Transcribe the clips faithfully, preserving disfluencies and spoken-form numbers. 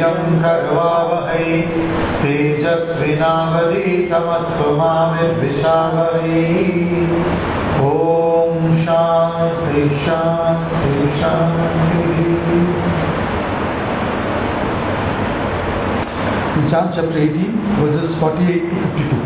वीर्यं करवावहै तेजस्विनावधीतमस्तु मा विद्विषावहै। ॐ शान्ति शान्ति शान्ति। In Psalm chapter eighteen, verses forty-eight to fifty-two.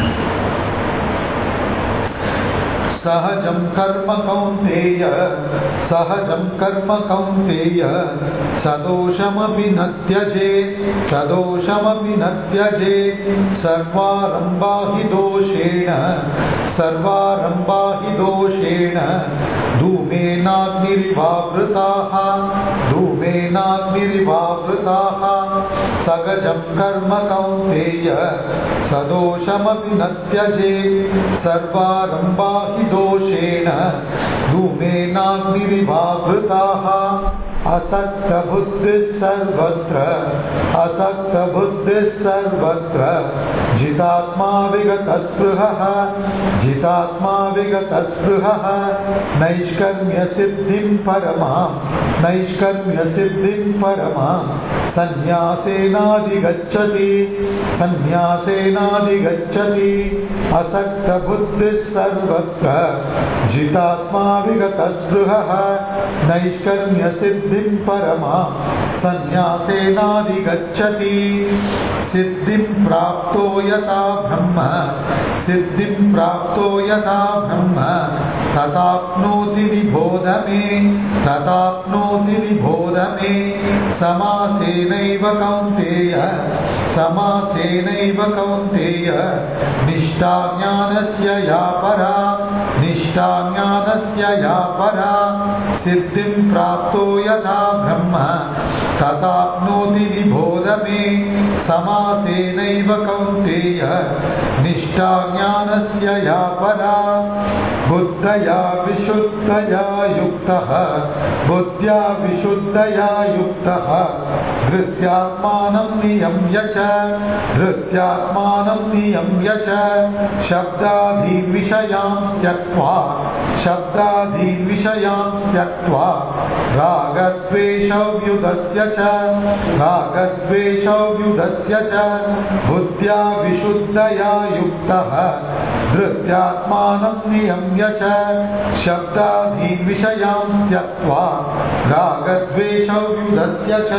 सहजं कर्म कौन्तेय सहजं कर्म कौन्तेय सदोषमपि न त्यजेत् सदोषमपि न त्यजेत् सर्वारम्भा हि दोषेण सर्वारम्भा हि दोषेण धूमेनाग्निरिवावृताः धूमेनाग्निरिवावृताः सहजं कर्म कौन्तेय सदोषमपि न त्यजेत् सर्वारम्भा हि दोषेण धूमेनाग्निरिवावृताः। असक्तबुद्धिः सर्वत्र असक्तबुद्धिः सर्वत्र जितात्मा विगतस्पृहः जितात्मा विगतस्पृहः नैष्कर्म्यसिद्धिं परमां नैष्कर्म्यसिद्धिं परमां सन्न्यासेनाधिगच्छति सन्न्यासेनाधिगच्छति। असक्तबुद्धिः सर्वत्र जितात्मा विगतस्पृहः नैष्कर्म्यसिद्धिं परमां सन्न्यासेनाधिगच्छति। सिद्धिं प्राप्तो यथा ब्रह्म सिद्धिं प्राप्तो यथा ब्रह्म तथाप्नोति निबोध मे तथाप्नोति निबोध मे। समासेनैव कौन्तेय समासेनैव कौन्तेय निष्ठा ज्ञानस्य या परा निष्ठा ज्ञानस्य या परा। सिद्धिं प्राप्तो यथा ब्रह्म तथाप्नोति निबोध मे। समासेनैव कौन्तेय निष्ठा ज्ञानस्य या परा। बुद्धया विशुद्धया युक्तः बुद्ध्या विशुद्धया युक्तः धृत्यात्मानं नियम्य च धृत्यात्मानं नियम्य च शब्दादीन् विषयान् त्यक्त्वा शब्दादीन् विषयान् त्यक्त्वा रागद्वेषव्युधस्य च रागद्वेषव्युधस्य च बुद्ध्या विशुद्धया युक्तः धृत्यात्मानं नियम्य च शब्दादीन् विषयान् त्यक्त्वा रागद्वेषव्युधस्य च।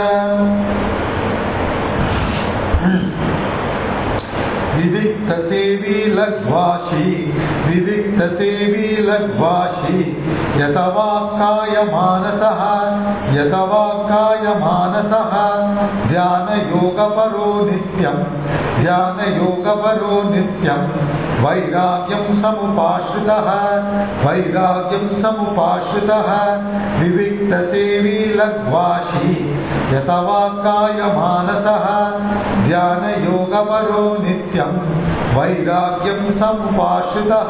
विविक्तसेवी लघ्वाशी विविक्तसेवी लघ्वाशी यतवाक्कायमानसः यतवाक्कायमानसः ध्यानयोगपरो नित्यं ध्यानयोगपरो नित्यं वैराग्यं समुपाश्रितः वैराग्यं समुपाश्रितः। विविक्तसेवी लघ्वाशी यतवाक्कायमानसः ध्यानयोगपरो नित्यं वैराग्यं समुपाश्रितः।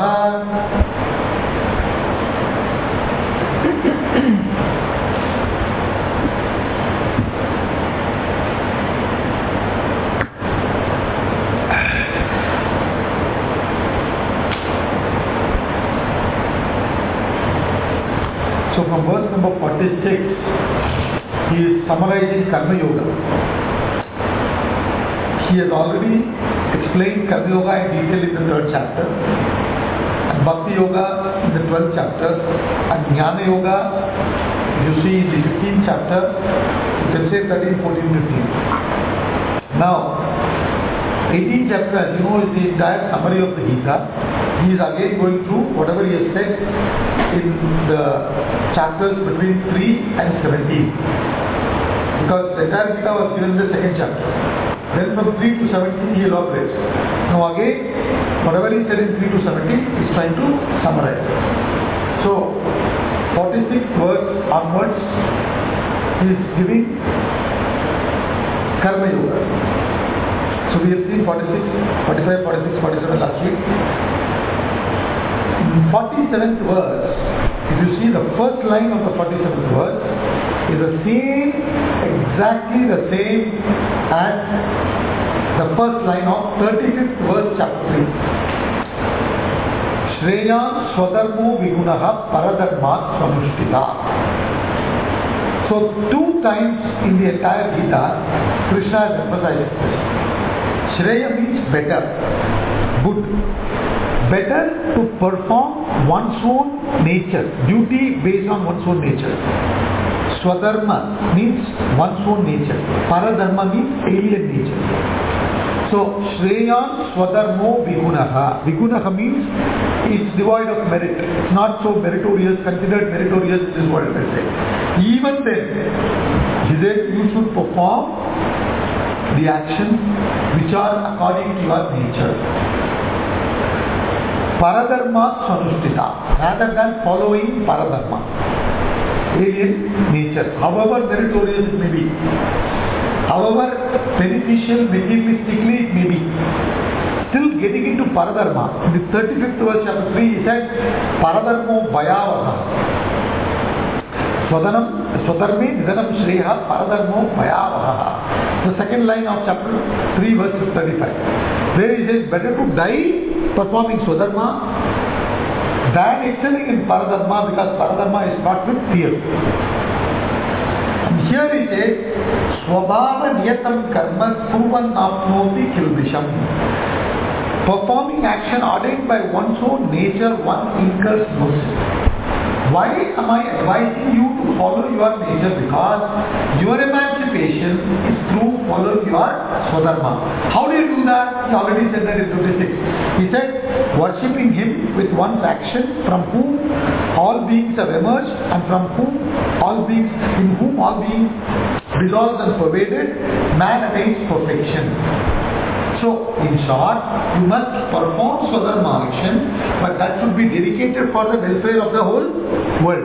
So from verse number forty-six, he is summarizing Karma Yoga. He has already explained Karma Yoga in detail in the third chapter, and Bhakti Yoga in the twelfth chapter, and Jnana Yoga you see in the fifteenth chapter, you can say thirteen, fourteen, fifteen. Now, eighteenth chapter, as you know, is the entire summary of the Gita. He is again going through whatever he has said in the chapters between three and seventeen. Because the entire Gita was given in the second chapter. Then from three to seventeen he elaborates. Now again, whatever he said in three to seventeen, he is trying to summarize. So, forty-six verse onwards, he is giving Karma Yoga. So we have seen forty-six, forty-five, forty-six, forty-seven last week. In forty-seventh verse, if you see the first line of the forty-seventh verse, is the same, exactly the same as the first line of thirty-fifth verse chapter three. Shreyan swadharmo vigunaha paradharmat swanushthita. So So two times in the entire Gita, Krishna has emphasized this. Shreya means better, good. Better to perform one's own nature, duty based on one's own nature. Swadharma means one's own nature. Paradharma means alien nature. So, Shreyan Swadharmo Vigunaha. Vigunaha means it's devoid of merit. It's not so meritorious, considered meritorious, this is what it will say. Even then, he said you should perform the actions which are according to your nature. Paradharma Sanushtita, rather than following Paradharma, alien nature, however meritorious it may be, however beneficial materialistically it may be, still getting into Paradharma. In the thirty-fifth verse chapter three, he said, Paradharmo Bhayavaha. Swadanam, Swadharme Nidanam Shreha Paradharmo Bhayavaha. The second line of chapter three, verse thirty-five. Where he says, better to die performing Swadharma than excelling in Paradharma, because Paradharma is not with fear. And here he says, Swabhava Niyatam Karma Purvan Apnoti Kilvisham. Performing action ordained by one's own nature, one incurs no sin. Why am I advising you to follow your nature? Because your emancipation is through following your Swadharma. How do you do that? He already said that in fifty-six. He said, worshipping him with one's action, from whom all beings have emerged, and from whom all beings, in whom all beings dissolved and pervaded, man attains perfection. So, in short, you must perform Swadharma action, but that should be dedicated for the welfare of the whole world.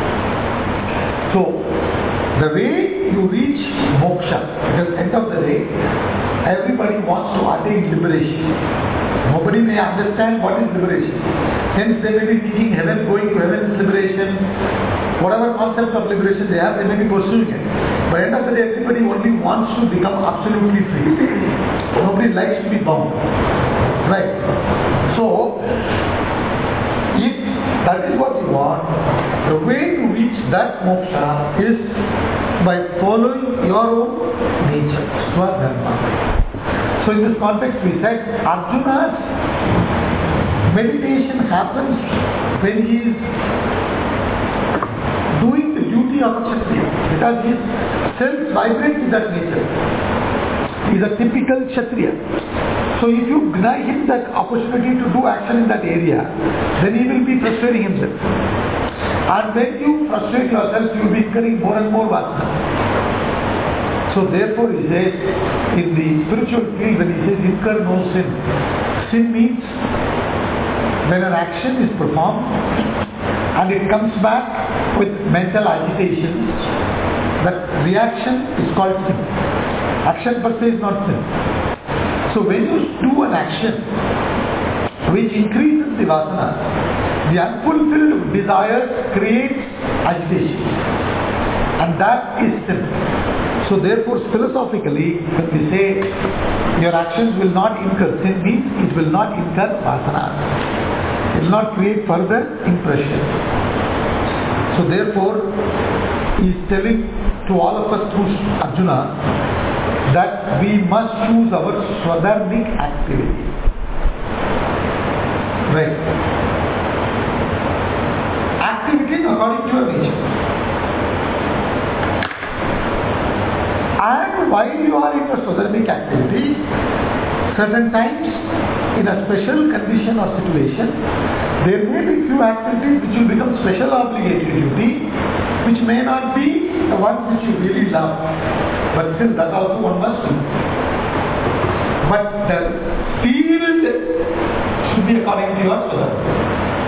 So, the way you reach moksha, because at the end of the day, everybody wants to attain liberation. Nobody may understand what is liberation. Hence, they may be thinking heaven, going to heaven is liberation. Whatever concept of liberation they have, they may be pursuing it. But at the end of the day, everybody only wants to become absolutely free. Nobody likes to be bound. Right? So, if that is what you want, the way to reach that moksha is by following your own nature, Swadharma. So in this context we said Arjuna's meditation happens when he is doing the duty of a Kshatriya, because his cells vibrate with that nature. He is a typical Kshatriya. So if you deny him that opportunity to do action in that area, then he will be frustrating himself. And when you frustrate yourself, you will be incurring more and more vasana. So therefore he says, in the spiritual field, when he says incur no sin, sin means when an action is performed and it comes back with mental agitation, that reaction is called sin. Action per se is not sin. So when you do an action which increases the vasana, the unfulfilled desire creates agitation, and that is sin. So therefore, philosophically, when we say your actions will not incur sin, means it will not incur vasana. It will not create further impression. So therefore, he is telling to all of us through Arjuna that we must choose our swadharmic activity. Right? Activity according to your nature. And while you are in a swadharmic activity, certain times, in a special condition or situation, there may be few activities which will become special obligatory duty, which may not be the ones which you really love, but still that also one must do. But the field should be according to your swadharma.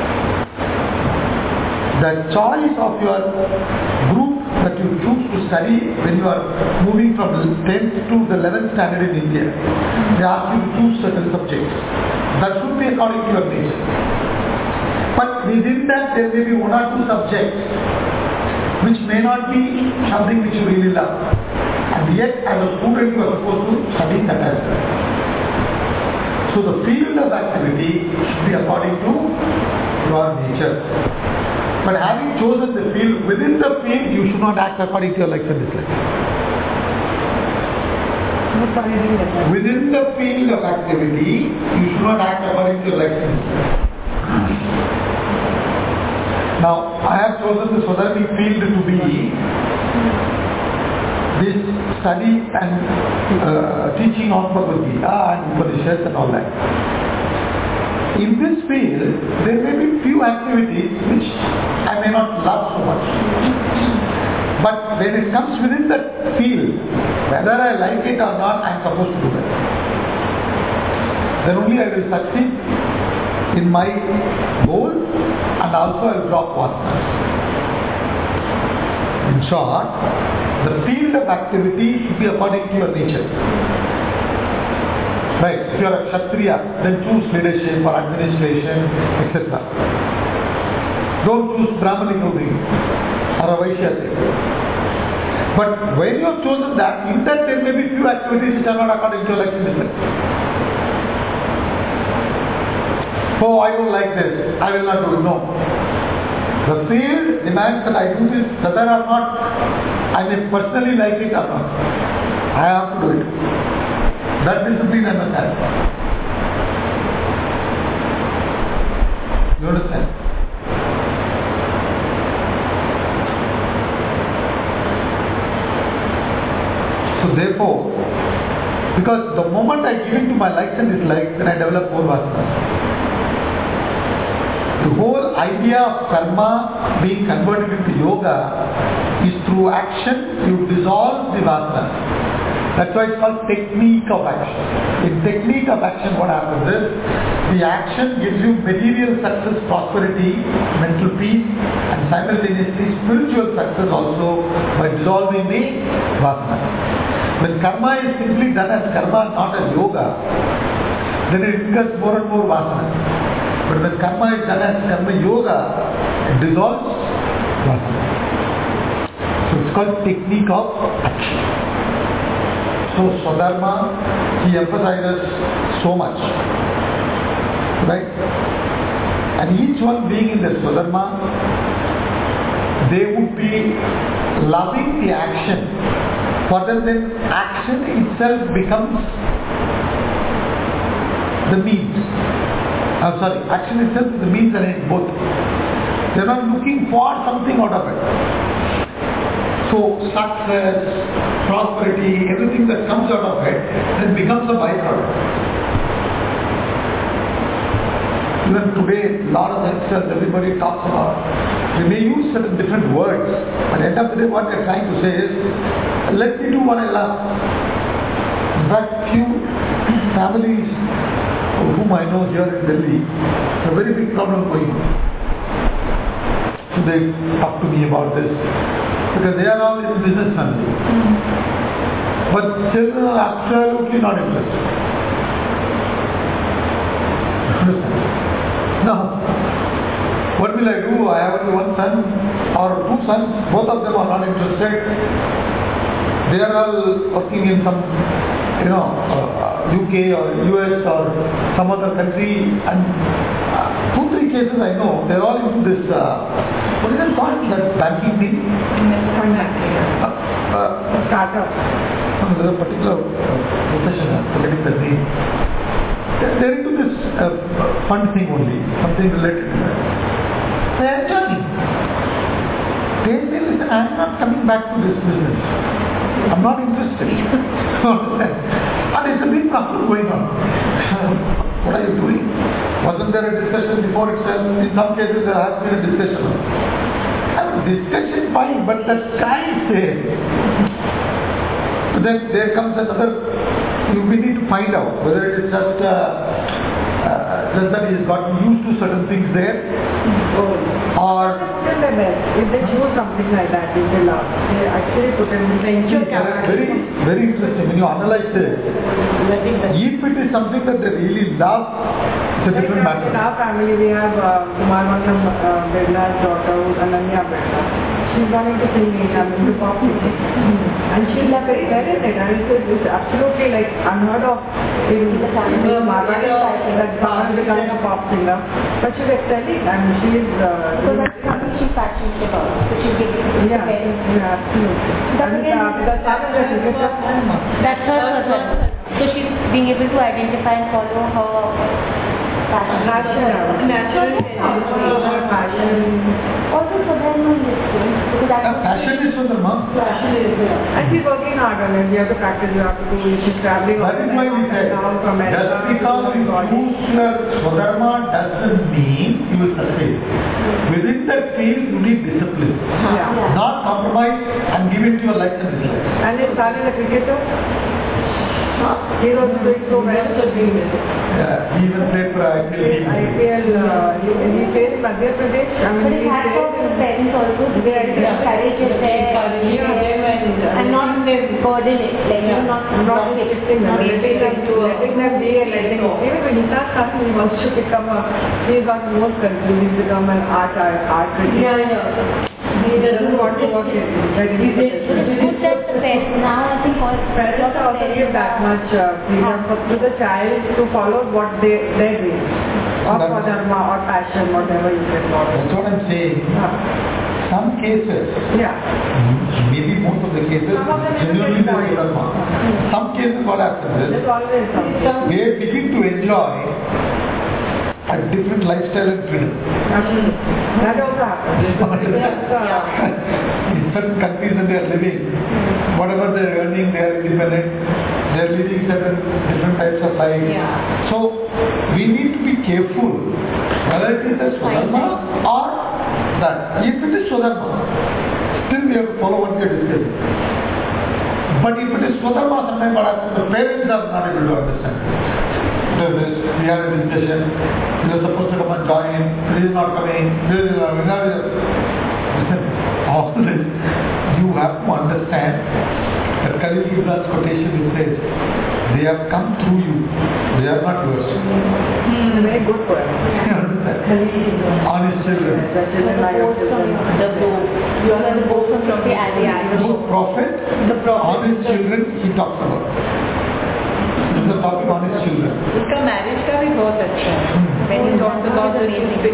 The choice of your group that you choose to study when you are moving from tenth to the eleventh standard in India, they ask you to choose certain subjects. That should be according to your nature. But within that there may be one or two subjects which may not be something which you really love. And yet as a student you are supposed to study that as well. So the field of activity should be according to your nature. But having chosen the field, within the field you should not act according to your likes and dislikes. Within the field of activity, you should not act according to your likes and dislikes. Now, I have chosen the Swadharmic field to be this study and uh, teaching of Bhagavad Gita and Upanishads and all that. In this field, there may be few activities which I may not love so much. But when it comes within that field, whether I like it or not, I am supposed to do that. Then only I will succeed in my goal, and also I will drop one. In short, the field of activity should be according to your nature. Right? If you are a Kshatriya, then choose leadership or administration, et cetera. Don't choose Brahmanic ruling or a Vaishya thing. But when you have chosen that, in that there may be few activities which are not according to your likes and dislikes. Oh, I don't like this, I will not do it. No. The field demands that I do this, whether or not I may personally like it or not. I have to do it. That discipline I must have. You understand? So therefore, because the moment I give in to my likes and dislikes, then I develop more vasanas. The whole idea of karma being converted into yoga is through action you dissolve the vasanas. That's why it's called technique of action. In technique of action, what happens is the action gives you material success, prosperity, mental peace, and simultaneously spiritual success also by dissolving the vasanas. When karma is simply done as karma, not as yoga, then it becomes more and more vasanas. But when karma is done as karma yoga, it dissolves vasana. So it's called technique of action. So Swadharma, he emphasizes so much. Right? And each one being in the Swadharma, they would be loving the action. Further than action itself becomes the means. I'm sorry, action itself is the means and end both. They are not looking for something out of it. So success, prosperity, everything that comes out of it, then becomes a byproduct. Even today, a lot of youngsters, everybody talks about, they may use certain different words, but at the end of the day what they are trying to say is, let me do what I love. In fact, few families whom I know here in Delhi, a very big problem going on. So they talk to me about this, because they are all in business family. Mm-hmm. But children are absolutely not interested. Now, what will I do? I have only one son or two sons, both of them are not interested. They are all working in some, you know, uh, U K or U S or some other country, and uh, two, three cases I know, they are all into this, uh, what is it called, that banking thing? Uh, uh, Startup. No, there is a particular uh, profession, I'm forgetting the name. They are into this uh, fund thing only, something related to that. They are enjoying. They say, listen, I am not coming back to this business. I am not interested. Understand? And it's a big problem going on. What are you doing? Wasn't there a discussion before itself? In some cases there has been a discussion. And discussion fine, but the sky is there. But then there comes another, we need to find out whether it is just, uh, uh, just that he has gotten used to certain things there, or if they choose something like that, if they love, they actually put in the venture capital. Very, very interesting. When you analyze it, if it is something that they really love, it's a like different matter. In our family, we have uh, Kumar Manam uh, Birla's daughter, who's Ananya Birla. She's gone into singing, I'm into pop music. And she left very well in it. I mean, so it's absolutely like unheard of in the Marwari side that someone becoming a pop singer. But she's excelling. I mean, she is. Uh, So that's something she's passionate about. So she's giving it to yeah, parents. yeah, absolutely. But And again, uh, because that is the biggest. That's her purpose. So she's being able to identify and follow her passion. Passion, natural her passion. Also for them on this thing, because The that's passion is for the mom. Passion is there. And she's working hard on it. You have to practice, you have to do it. She's traveling That is why we said, down from America. just because you choose your Swadharma doesn't mean you will succeed. Within that field, you need discipline. Yeah. Not compromise and give it to your likes and dislikes. And is Salil a cricketer? He's also doing so well. Yeah, he even played for I P L team. I P L, uh, he, he plays in Madhya Pradesh. I mean, but he it has plays for the in- parents also to be able to encourage it there and not burden it, like you know, not not block it, restricting them, not letting them, letting them be and letting go. Even when Nisar Khan, he wants to become a, he got more confused, he's become an art, art critic. Yeah, yeah. He doesn't want to work in that So it's good that the parents now I think all Parents also give that much uh, freedom for, to the child to follow what they, their dreams. Or for dharma or passion, whatever you can call it. That's what I'm saying. Some cases, Yeah. maybe most of the cases, Some of them is genuinely very they point. Swadharma. Some cases what happens is, There's always something. they begin to enjoy a different lifestyle and freedom. Absolutely. That also happens. That's, uh, In certain countries that they are living, whatever they are earning, they are independent. They are leading certain different types of life. Yeah. So we need to be careful whether it is a Swadharma or that. If it is Swadharma, still we have to follow what we are discussing. But if it is Swadharma, sometimes what happens, the parents are not able to understand. This, we had a discussion, he was supposed to come and join, he is not coming, this is not coming. Listen, all this, you have to understand that Khalil Gibran's quotation it says, they have come through you, they are not yours. it's a very good poem. You understand? On his children. The children are your children. the boat. You are the boat from the Ali. So prophet, on his children, he talks about. This is a topic on his children. उसका marriage का भी बहुत अच्छा है when he talks about the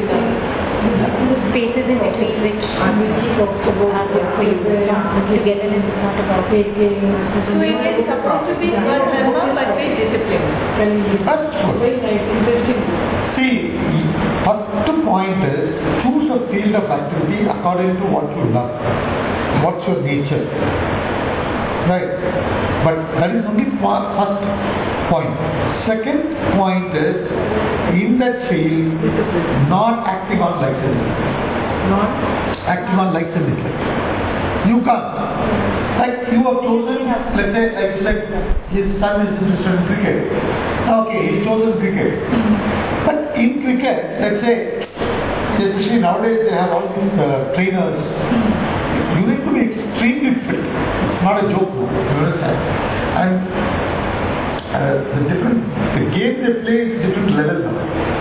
The spaces in between which he talks about for you. Togetherness is not about taking. so it is supposed to be Swadharma but with discipline. That's good. See, first point is, choose a field of activity according to what you love. What's your nature? Right. But that is only pa- first point. Second point is, in that field, not acting on likes and dislikes. Not Acting on likes and dislikes. You can't. Like you have chosen, let's say, like you said, his son is interested in cricket. Okay, he's chosen cricket. But in cricket, let's say, especially nowadays they have all these uh, trainers. You need to be extremely fit. It's not a joke, you understand? And uh, the different, the game they play is different level now.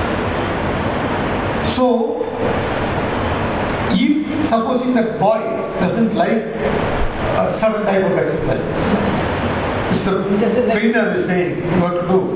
So, if supposing that boy doesn't like a certain type of exercise, it's the trainer is saying what to do,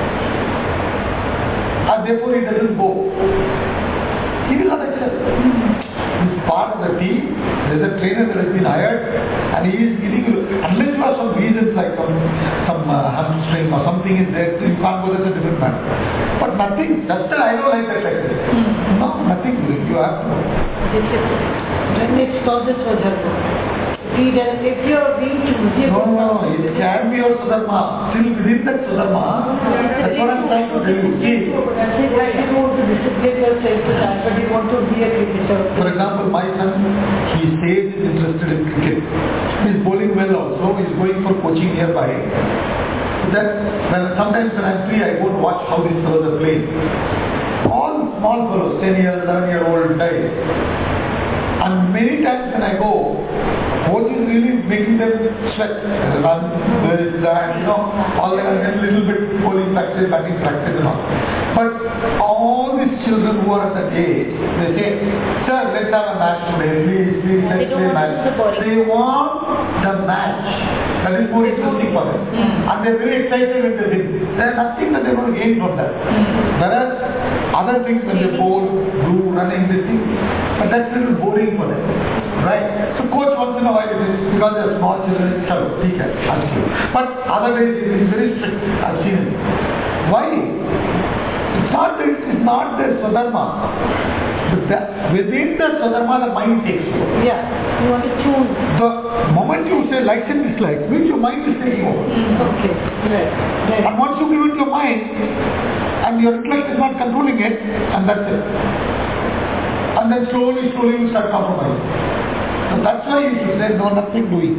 and therefore he doesn't go, he will not accept. He's part of the team, there's a trainer that has been hired, and he is giving you, unless you have some reasons like some, some uh, hamstring or something is there, you can't go, that's a different matter. But nothing, just that I don't like that like this. No, nothing, you have to. Then it's causes Swadharma. He does, if you are being choosy No, about no, it can be also Dharma. Still within that Swadharma, that's what I'm trying to tell you. See, That's it, why you want to discipline yourself to that, but you want to be a cricketer. for example, my son, he says he's interested in cricket. He's bowling well also, he's going for coaching nearby. So that, when sometimes when I'm free, I go and watch how these fellows are playing. All small fellows, ten years, eleven year old guys. And many times when I go, coach is really making them sweat, run, this, that, you know, all that, and a little bit bowling practice, batting practice and all. But all these children who are at that age, they say, sir, let's have a match today, please, please, let's They don't play want match. the boring. They want the match. That is is more interesting for them. Mm. And they're very excited when they win. There's nothing that they're going to gain from that. Whereas other things when they bowl, do, running, this thing, but that's a little boring for them. Right? So coach once in a while it is because they're small children, chalo, theek hai, I'll see you. But other days it is very strict. I've seen it. Why? It's not that it's not their Swadharma. But that, within the Swadharma the mind takes over. Yeah. You want to choose. The moment you say likes and dislikes, means your mind is taking over. Okay. Right. Right. And once you give it your mind, and your intellect is not controlling it, and that's it. And then slowly, slowly you start compromising. So that's why you should say no, nothing doing.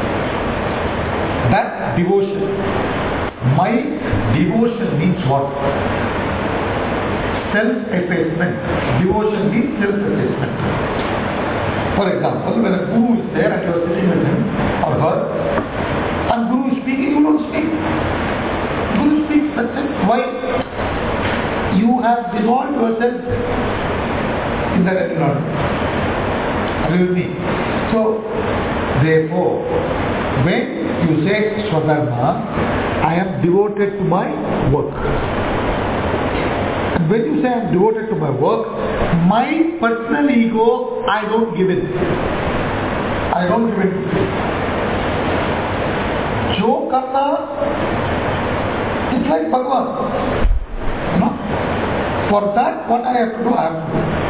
That devotion. My devotion means what? Self-effacement. Devotion means self-effacement. For example, when a guru is there and you are sitting with him or her, and guru is speaking, you don't speak. Guru speaks, that's it. Why? You have dissolved yourself in that environment. Are you with me? So, therefore, when you say Swadharma, I am devoted to my work. And when you say I am devoted to my work, my personal ego, I don't give it. I don't give it. Jo karna, it's like Bhagavan. You know? For that, what I have to do, I have to do.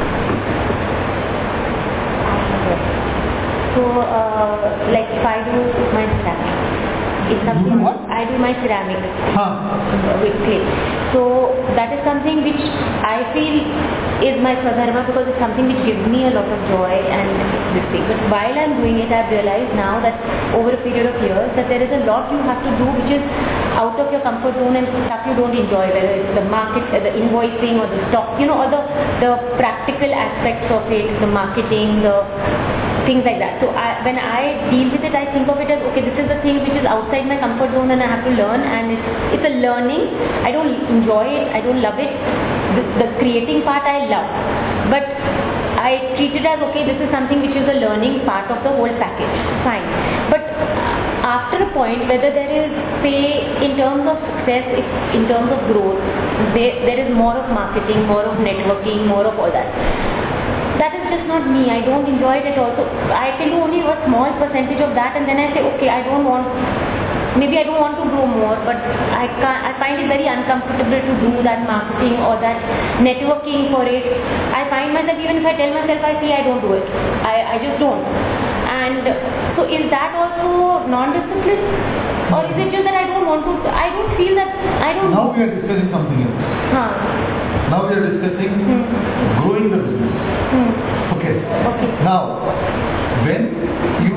So, uh, like if I do my ceramics, it's something You do what? I do my ceramics Huh. with clay. So that is something which I feel is my Swadharma because it's something which gives me a lot of joy and this thing. But while I'm doing it, I've realized now that over a period of years that there is a lot you have to do which is out of your comfort zone and stuff you don't enjoy, whether it's the market, uh, the invoicing or the stock, you know, all the, the practical aspects of it, the marketing, the things like that. So I, when I deal with it, I think of it as, okay, this is the thing which is outside my comfort zone and I have to learn, and it's, it's a learning. I don't enjoy it, I don't love it. The, the creating part I love. But I treat it as, okay, this is something which is a learning part of the whole package. Fine. But after a point, whether there is, say, in terms of success, in terms of growth, there, there is more of marketing, more of networking, more of all that. That is just not me. I don't enjoy it at all. So I can do only a small percentage of that, and then I say, okay, I don't want, maybe I don't want to grow more, but I can't, I find it very uncomfortable to do that marketing or that networking for it. I find myself, even if I tell myself I see, I don't do it. I, I just don't. And so is that also non-discipline? Or is it just that I don't want to, I don't feel that, I don't Now we are discussing something else. Huh. Now we are discussing Hmm. growing the business. Hmm. Okay. Okay. Now, when you,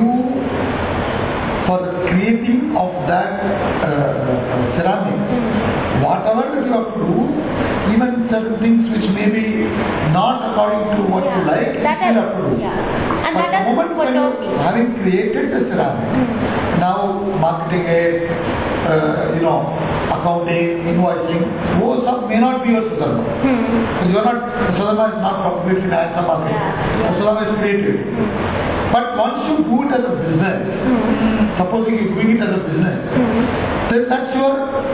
for the creating of that uh, uh, ceramic, whatever that you have to do, even certain things which may be not according to what you Yeah. like, That you still I- have to do. yeah. And But that the doesn't moment when you, perturb me. having created the ceramic, now marketing it, uh, you know, accounting, invoicing, those some may not be your Swadharma. Hmm. Because you are not, the Swadharma is not completely finance or marketing. Yeah. The Swadharma is creative. But once you do it as a business, supposing you're doing it as a business, then that's your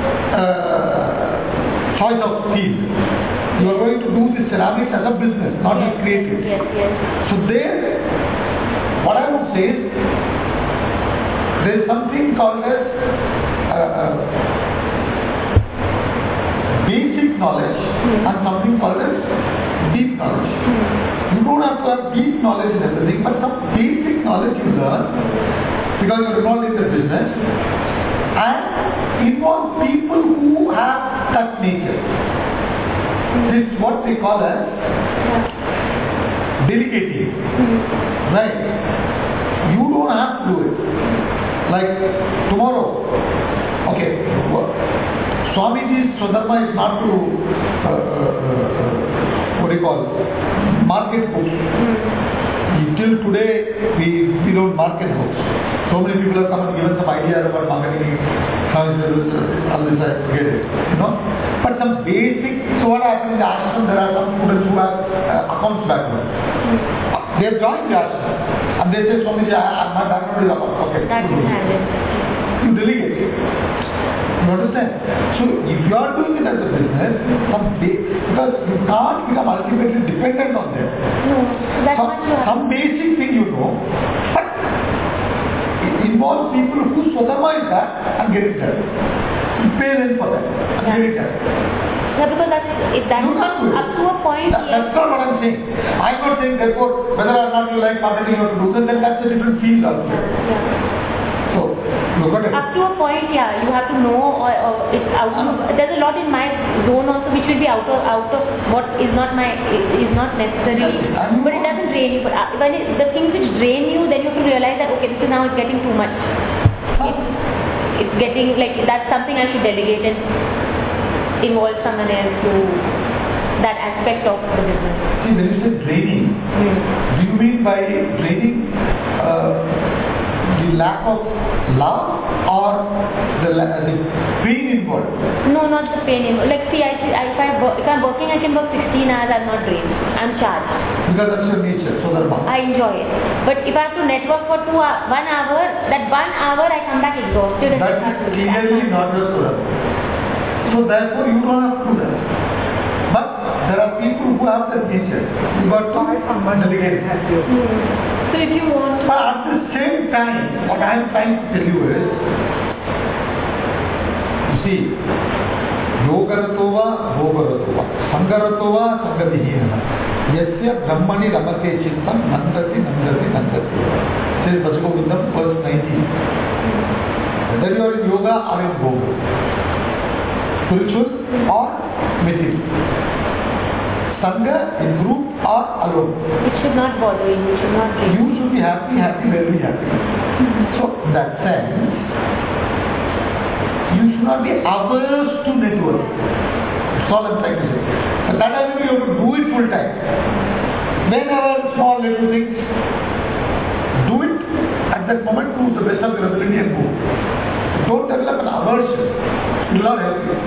uh, choice of field. You are going to do the ceramics as a business, not Yes. as creative. Yes, yes. So there, what I would say is, there is something called as uh, uh, basic knowledge and something called as deep knowledge. You don't have to have deep knowledge in everything, but some basic knowledge you learn because you're involved in the business and involve people who have that nature. This is what they call as delegating. Right? You don't have to do it. Like tomorrow, okay, Swamiji's Swadharma is not to, uh, uh, uh, what do you call, market books. Till today, we, we don't market books. So many people have come and given some ideas about marketing. All this, I forget it, you know. But some basic, so what happens in the ashram, there are some students who have uh, accounts background. They have joined the ashram and they say, Swamiji, I, I, my background is accounts. Okay. That is handled. you delegate. You understand? So if you are doing it as a business, some ba- because you can't become ultimately dependent on them. No, that Some, much you have. some basic thing you know, but it involves people who Swadharma is that and get it done. You pay them for that and Yeah. get it done. Yeah, because that's, if that You is can't do it. up to a point, That, yes. that's not what I'm saying. I'm not saying therefore whether or not you like marketing or to do, then, then that's a different field also. Yeah, yeah. So, look at it. Up to a point, yeah, you have to know, or, or it's out of, there's a lot in my zone also which will be out of, out of what is not my, is not necessarily, I'm- but it doesn't drain you. But uh, when it, the things which drain you, then you have to realize that, okay, this is now it's getting too much. It's, it's getting, like, that's something I should delegate and involve someone else to that aspect of the business. See, when you say draining, do you mean by draining uh, the lack of love or the, la- the pain involved? No, not the pain. involved. Like, see, I, I, if, I work, if I'm working, I can work sixteen hours, I'm not drained. I'm charged. Because that's your nature, so dharma. I enjoy it. But if I have to network for two hours, one hour, that one hour I come back exhausted. and That I have is to do that. clearly not your dharma. So therefore you don't have to do that. But there are people who have that nature. You got Why to someone delegate. has you? So if you want But at the same time, what I am trying to tell you is, you see, yogaratova, bhogaratova, sangaratova, sangadihina, yasya brahmani ramate chittam nandati, nandati, nandati. Says Bhajagopindam, verse nineteen. Whether you are in yoga or in bhoga, spiritual or material, sangha in group or alone. It should not bother you. It should not drain you. You should be happy, happy, very happy. So, in that sense, you should not be averse to network. That's all I'm trying to say. But that doesn't mean you have to do it full time. Whenever small little things, do it at that moment to the best of your ability and go. Don't develop an aversion. It will not help you.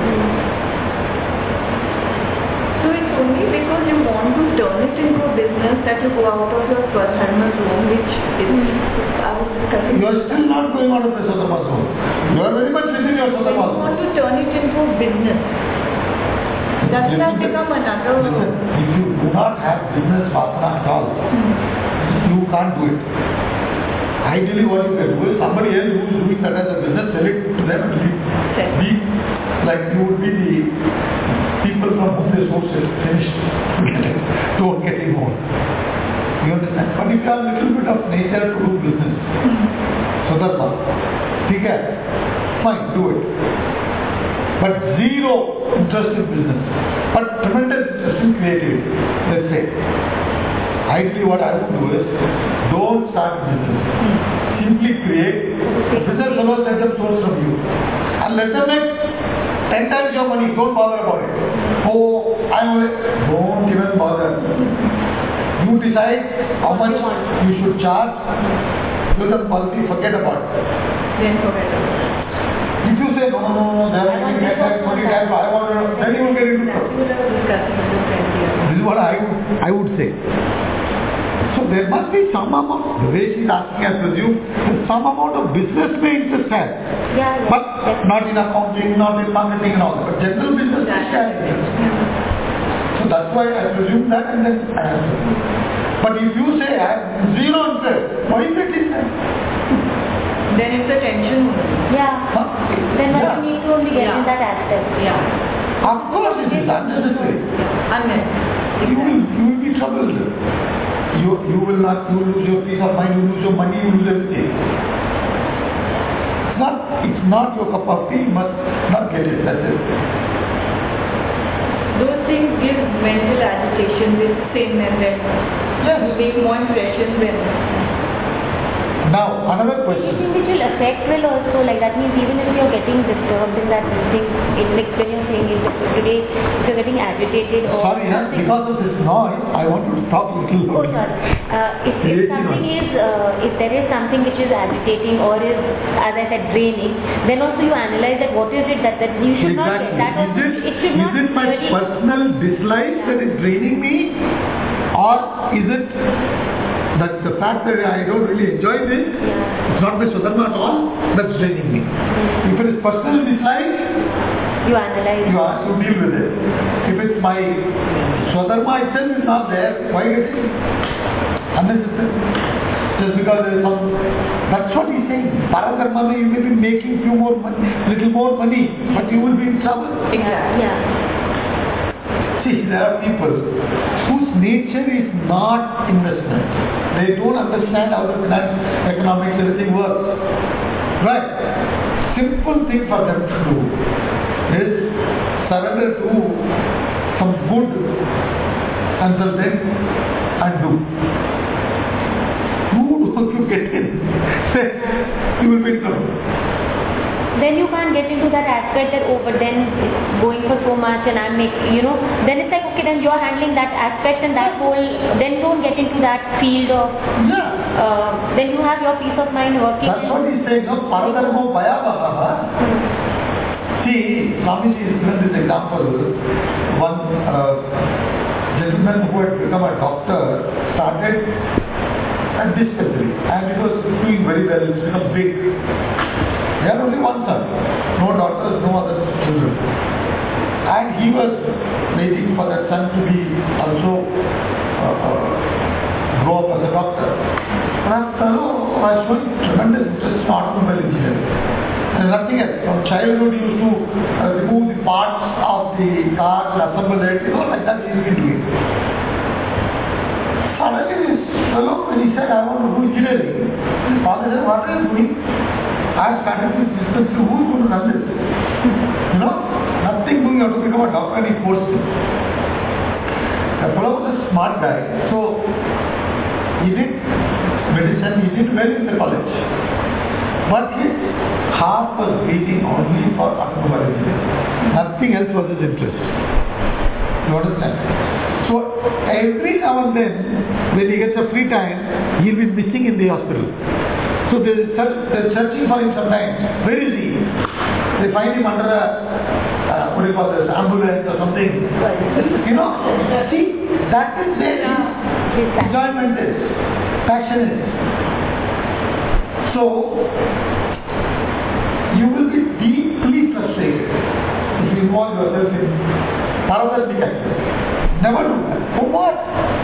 So it's only because you want to turn it into a business that you go out of your Swadharma zone, which is, I was discussing. You are still not going out of the Swadharma zone. You are very much within your You Swadharma zone. want to turn it into a business. That will have become another. Listen, if you do not have business vasana at all, you can't do it. Ideally, what you can do is somebody else who is doing that as a business, sell it to them and leave. Be like you would be the people from whom they source it, finished. Don't get involved. You understand? But if you have a little bit of nature to do business, so that's all. Okay? Fine, do it. But zero interest in business. But tremendous interest in creativity. Let's say. Ideally what I would do is, don't start business. Simply create. Business fellows let them source from you. And let them make ten times your money. Don't bother about it. Oh, I will. Don't even bother. You decide how much you should charge. Do the policy, forget about it. Then forget about it. If you say, no, no, no, no, they are making that type, twenty times, I want to, then you will get into That trouble. we were discussing with a friend here. This is what I would, I would say. So there must be some amount, the way she is asking, I presume, some amount of business may interest her. Yeah, yeah. But definitely. not in accounting, not in marketing and all that, but general business may share interest. So that's why I presume that and then I answer. But if you say I have zero interest, why is it interest? Then it's a tension only. Yeah. Huh? Then what Yeah. you need to only get Yeah. in that aspect. Yeah. Of course it is unnecessary. Unnecessary. You will, you will be troubled. You, you will not, you will lose your peace of mind, you will lose your money, you will lose everything. It's not, it's not your cup of tea, you must not get it, that's it. Those things give mental agitation with sin and then Yes. you make more impressions than. Now, another question. Anything which will affect will also, like that means even if you're getting disturbed in that thing, it, like when you're saying it, like today, if you're getting agitated or Sorry, huh? something. Because of this noise, I want to talk a little Oh, louder. sorry. Uh, if, if Creating something noise. is, uh, if there is something which is agitating or is, as I said, draining, then also you analyze that what is it that, that you should not get. That also, Is it, it should is not it my really- personal dislike that is draining me? Or is it that the fact that I don't really enjoy this? Yeah. It's not my Swadharma at all. That's explaining me. If it is personal dislike, You analyze. you are, you deal with it. If it's my Swadharma itself is not there, why get it? Unnecessary. Just because there is some, that's what he's saying. Paradharma, you may be making few more money, little more money, but you will be in trouble. Exactly. Yeah. See, there are people whose nature is not investment. They don't understand how the finance, economics, everything works. Right? Simple thing for them to do is surrender to some good consultant and do. Who don't you get in? You will be in trouble. Then you can't get into that aspect that, oh, but then it's going for so much and I'm making, you know, then it's like, okay, then you're handling that aspect and that whole, then don't get into that field of, Yeah. uh, then you have your peace of mind working. That's what he's saying. No, Paradharma Bhayavaha. See, Swamiji has given this example. One uh, gentleman who had become a doctor started a dispensary and it was doing very well, it's become big. He had only one son, no daughters, no other children. And he was waiting for that son to be also uh, uh, grow up as a doctor. That fellow was showing tremendous interest in automobile engineering. And nothing else. From childhood he used to uh, remove the parts of the car and assemble it, you know, like that he's been doing. Suddenly this fellow, when he said, I want to do engineering, his father said, what are you doing? I started this business, who is going to run this? You know, nothing doing, you have to become a doctor, and he forced me. The fellow was a smart guy, so he did medicine, he did well in the college. But his heart was beating only for automobile engineering. Nothing else was his interest. You understand? So every now and then, when he gets a free time, he'll be missing in the hospital. So they're, search, they're searching for him sometimes. Where is he? They find him under a, uh, what do you call this, ambulance or something. You know, see, that is where his enjoyment is, passion is. So, you will be deeply frustrated if you involve yourself in paradharmic activity. Never do that. For what?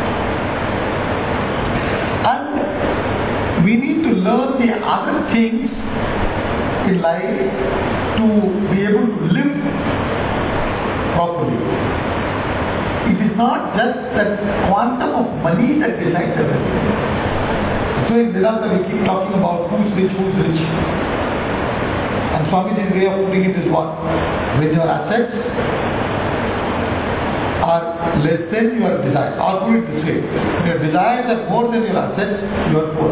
And we need to learn the other things in life to be able to live properly. It is not just that quantum of money that decides everything. So in Vedanta we keep talking about who's rich, who's rich. And Swamiji's way of putting it is what? When your assets are less than your desires. I'll put it this way. When your desires are more than your assets, you are poor.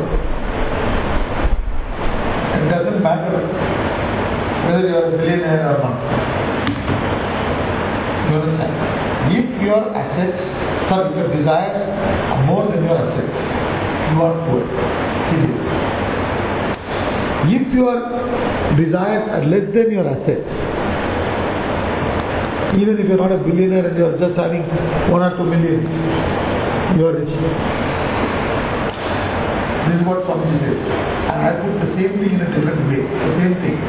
It doesn't matter whether you are a billionaire or not. You understand? If your assets, sorry, your desires are more than your assets, you are poor. If your desires are less than your assets, even if you are not a billionaire and you are just having one or two million, you are rich. This is what Swamiji says. And I put the same thing in a different way. The same thing.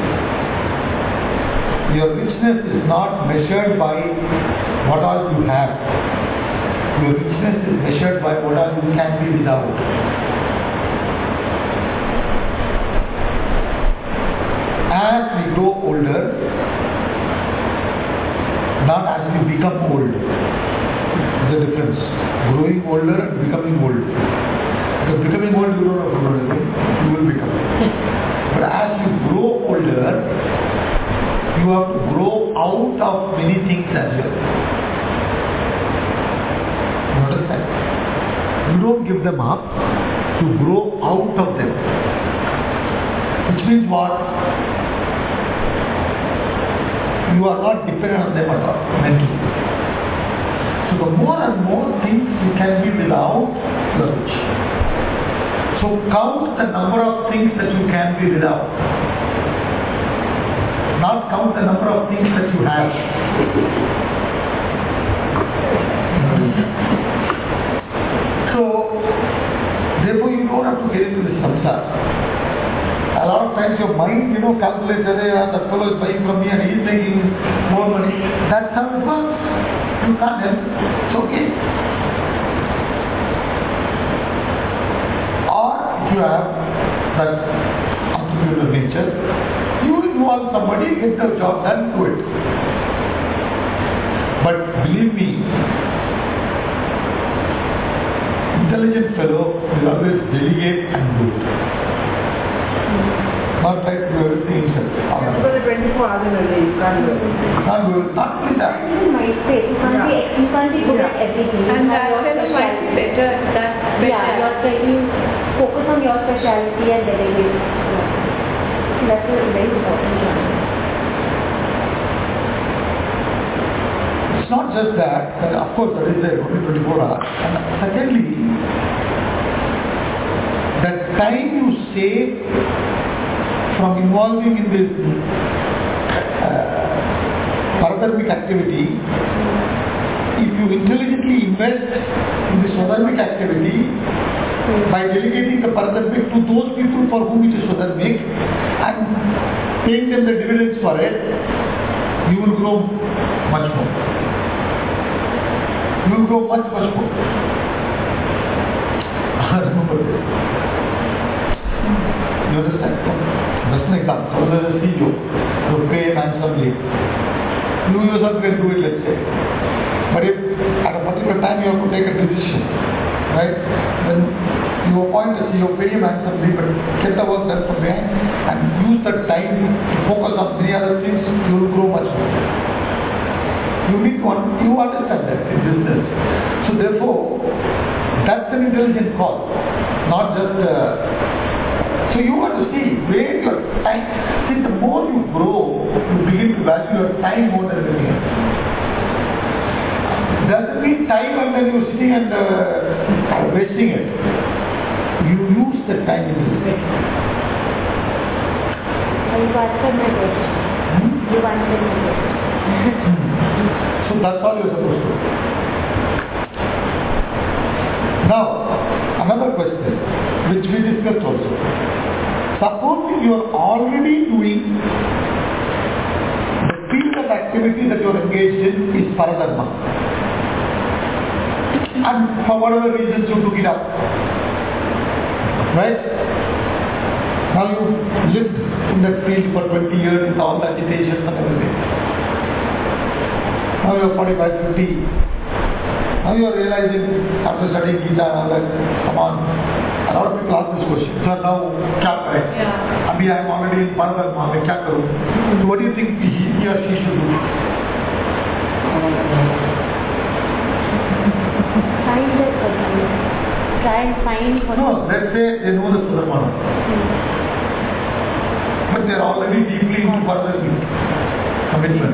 Your richness is not measured by what all you have. Your richness is measured by what all you can be without. As we grow older, not as we become old. There's a difference. Growing older and becoming old. Because becoming old, you don't have to do anything. You will become. But as you grow older, you have to grow out of many things as well. You understand? You don't give them up. You grow out of them. Which means what? You are not dependent on them at all, mentally. So the more and more things you can be without, you are rich. So count the number of things that you can be without. Not count the number of things that you have. So, therefore you don't have to get into this samsara. A lot of times your mind, you know, calculates that hey, that fellow is buying from me and he is making more money. That's how it works. You can't help. It's okay. Or if you have that entrepreneurial nature, you involve somebody, get the job done, do it. But believe me, intelligent fellow will always delegate and do it. Not try to do everything himself. Because the twenty-four hours in a day, you can't do it. Can't do it. Not only that. It's in my space. You can't be, you can't be good at everything. You And have that your kind of might be specialty. better. That's better. Yeah, your spe- you focus on your specialty and delegate. Yeah. So that's a very important one. It's not just that, that of course that is there, only twenty-four hours. And secondly, the time you save from involving in this uh, paradharmic activity, if you intelligently invest in this swadharmic activity, by delegating the paradharmic to those people for whom it is swadharmic and paying them the dividends for it, you will grow much more. You will grow much, much more. Remember this. You understand? Just an example. Suppose as a C E O, you pay handsomely. You yourself can do it, let's say. But if at a particular time you have to take a decision, right? Then you appoint a C E O, pay him handsomely, but get the work done from behind and use that time to focus on many other things, you will grow much more. You need to, you understand that in business. So therefore, that's an intelligent call, not just. Uh, so you want to see where your time. See, the more you grow, you begin to value your time more than anything else. Doesn't mean time and then you're sitting and uh, wasting it. You use the time in this way. You answered my question. Hmm? You answered my question. So that's all you're supposed to do. Now, another question, which we discussed also. Supposing you are already doing the field of activity that you are engaged in is paradharma. And for whatever reasons you took it up. Right? Now you lived in that field for twenty years with all the agitations and everything. Now you are forty-five, fifty. Now you are realizing after studying Gita and all that, come on. A lot of people ask this question. So now, kya kare? Yeah. Abhi I am already in paradharma, I kya karu? So what do you think he, he or she should do? Find that person. Try and find what No, let's say they know the Swadharma. But they are already deeply into paradharmic commitment.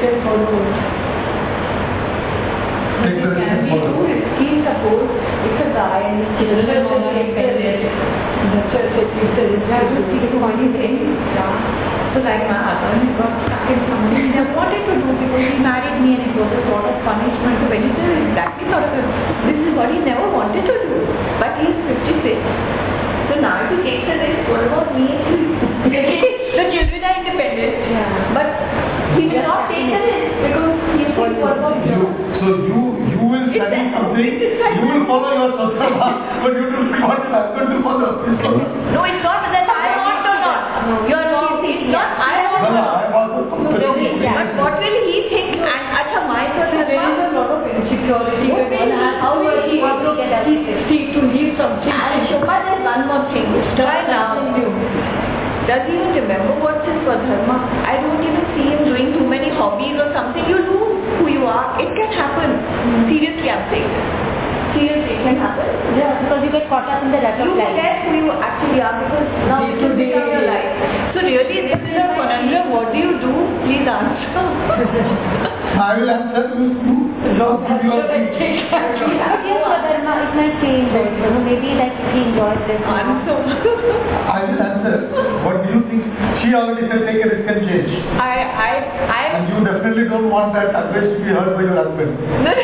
Take the risk and follow. He suppose it's a guy and his children are independent. That's a funny thing. So like my husband, he got stuck in something he never wanted to do because he married me and it was a sort of punishment. So when he said exactly sort of this is what he never wanted to do. But he is fifty-six. So now if he takes a risk, what about me? The children are independent. Yeah. But he did not take the risk because he is what about You, so you you will It's study that- something, it's like you will follow your Swadharma, but you will want your husband to follow his Swadharma. No, it's not that I want or not. You're wrong. It's not I want No, or no, not. I want to No, but what will he think? And acha, my There is Swadharma. a lot of insecurity. What will he, how will he How will he get out of it? sixty to leave something? And Shobha, there's one more thing. Try now. Does he even remember what's his Swadharma? I don't even see him doing too many hobbies or something. You lose who you are. It can happen. Seriously, I'm saying. Seriously, it can happen. Yeah, because you get caught up in the rut of You life. forget who you actually are because now Day this to will day. become your life. So really, this is a conundrum. What do you do? Please answer. I will answer you. You love to your thing. But your Swadharma is not changed also. No, maybe like he enjoys this. I'm so. I will answer. What do you think? She already said take a risk and change. I I I. And you definitely don't want that advice to be heard by your husband.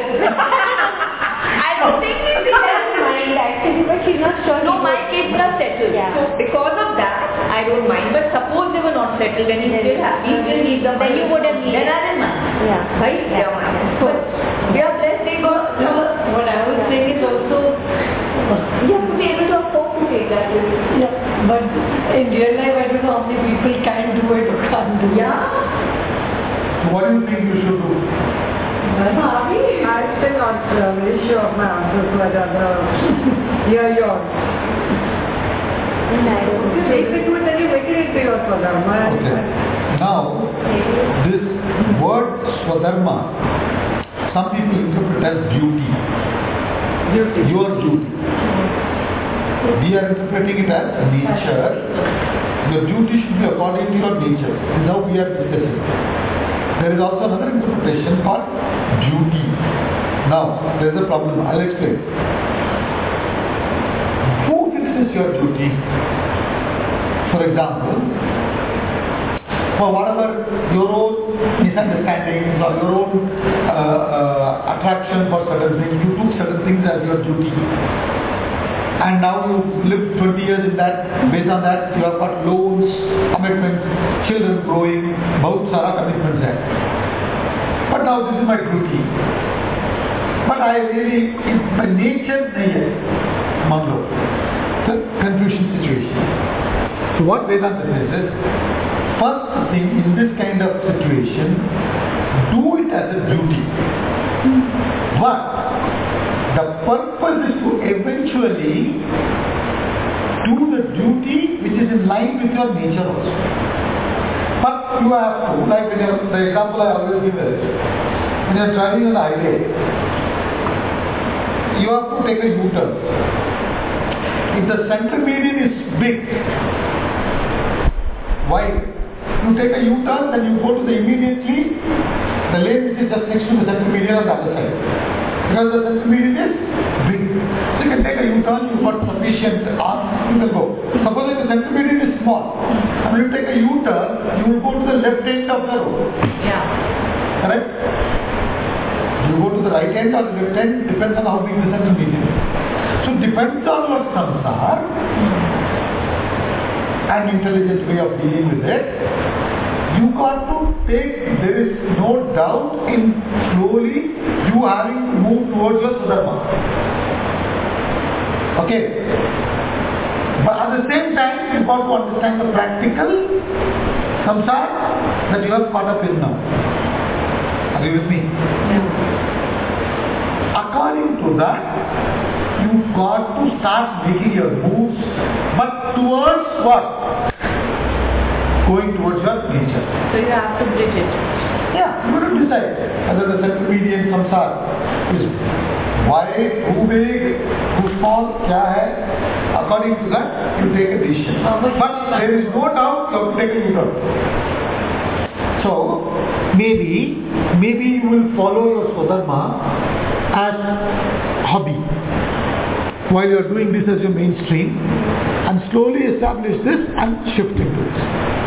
I don't think he's in that Mind actually, but she's not sure. No, my kids are settled. Yeah. So because of that, I don't mind. But suppose they were not settled and he still have, he still needs the money. Then you would have needed. Then I didn't mind. Yeah. Right? Yeah. Yeah. But we are blessed. They got, what I was saying is also, you have to be able to afford to take that risk. Yeah, but in real life, I don't know how many people can do it or can't do it. Yeah. So what do you think you should do? Bhavi? I'm still not uh, very sure of my answer, so I'd rather hear yours. And I don't If you make it to it, then you make it into your Swadharma. Okay. Now, this word Swadharma, some people interpret as duty. Duty. Your duty. We are interpreting it as nature. Your duty should be according to your nature. This is how we are discussing. There is also another interpretation called duty. Now, there is a problem. I'll explain. Who fixes your duty? For example, for whatever your own misunderstandings or your own uh, uh, attraction for certain things, you took certain things as your duty. And now you lived twenty years in that, based on that you have got loans, commitments, children growing, bahut sara commitments hai. But now this is my duty. But I really, it's my nature nahi hai. Manglo. It's a confusion situation. So what Vedanta says is, first thing in this kind of situation, do it as a duty. But the purpose is to eventually do the duty which is in line with your nature also. But you have to, like when you're, the example I always give is, when you're driving on the highway, you have to take a U-turn. If the center median is big, wide, you take a U-turn, then you go to the immediately, the lane which is just next to the center median on the other side. Because the center median is big. So you can take a U-turn, you've got sufficient arm, you can go. Suppose if the center median is small, and when you take a U-turn, you will go to the left end of the road. Yeah. Correct? You go to the right end or the left end, depends on how big the center median is. So depends on your samsar and intelligent way of dealing with it. You got to take, there is no doubt in slowly you having to move towards your Swadharma. Okay. But at the same time, you got to understand the practical samsar that you are caught up in now. Are you with me? Yeah. According to that, you got to start making your moves, but towards what? Going towards your nature. So you have to bridge it. Yeah, you have to decide whether the center median samsar is wide, too big, too small, kya hai. According to that, you take a decision. Uh, but but there is no doubt you have to take a U-turn. So, maybe, maybe you will follow your Swadharma as hobby while you are doing this as your mainstream and slowly establish this and shift into this.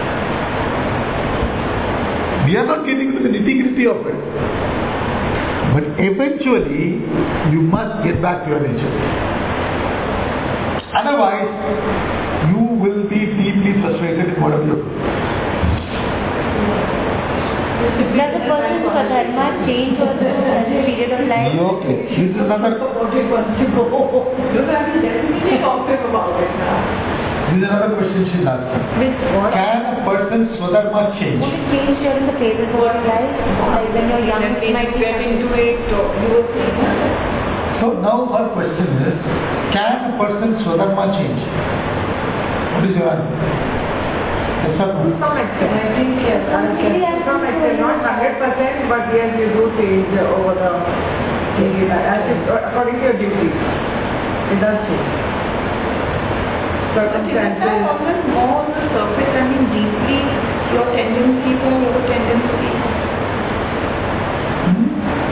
We are not getting into the nitty-gritty of it. But eventually, you must get back to your nature. Otherwise, you will be deeply frustrated in whatever you do. Does a person's Swadharma change also as a period of life? Okay, this is another, What it wants to go. Look, I will definitely talk to him about it now. this is another question she's asking. With what? Can a person's Swadharma change? Would it change during the phases of your life? Like when you're young, Then it might be get into it, or you were saying that. So now her question is, can a person's Swadharma change? What is your answer? Yes or no? Some extent. I think yes. Maybe I Some extent, not hundred percent, but yes, you do change uh, over the daily life. As it, according to your duties, it does change. But isn't that Circumstances. always more on the surface? I mean, deeply, your tendencies are your tendencies. Hmm?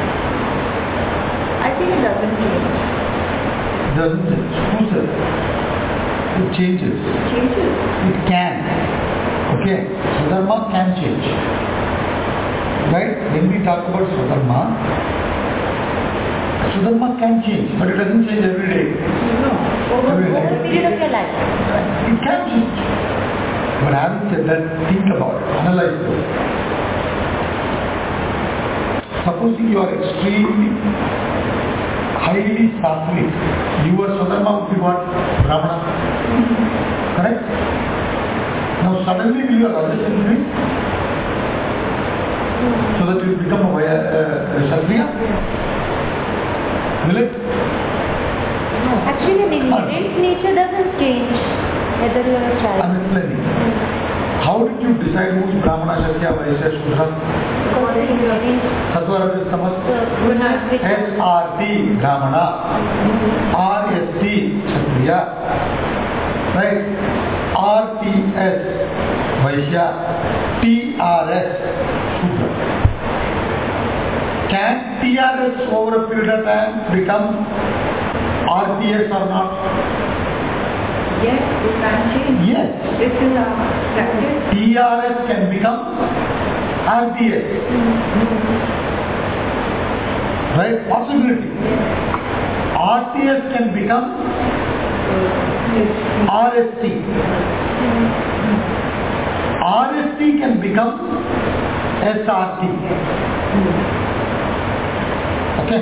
I think it doesn't change. It doesn't change. Who said? It changes. Changes. It can. Okay, Swadharma can change. Right? When we talk about Swadharma, Swadharma can change, but it doesn't change every day. No. Over, Every over a day. period of your life. It can change. But having said that, think about it, analyze this. Supposing you are extremely, highly sattvic, your Swadharma would be what? Brahmana. Correct? Now suddenly will your Rajas increase? So that you become a uh, Kshatriya? Will it? Actually, the inherent nature doesn't change whether you are a child. I'm explaining. How did you decide who is Brahmana, Kshatriya, Vaishya, Shudra? Because the inherent Sattva, Rajas, Tamas? gunas which S R T, Brahmana. R S T, Kshatriya. Right? R T S, Vaishya. T R S, Shudra. Can T R S over a period of time become R T S or not? Yes, you can change. Yes. This is a practice. T R S can become R T S. Right? Possibility. R T S can become R S T. R S T can become S R T. Okay?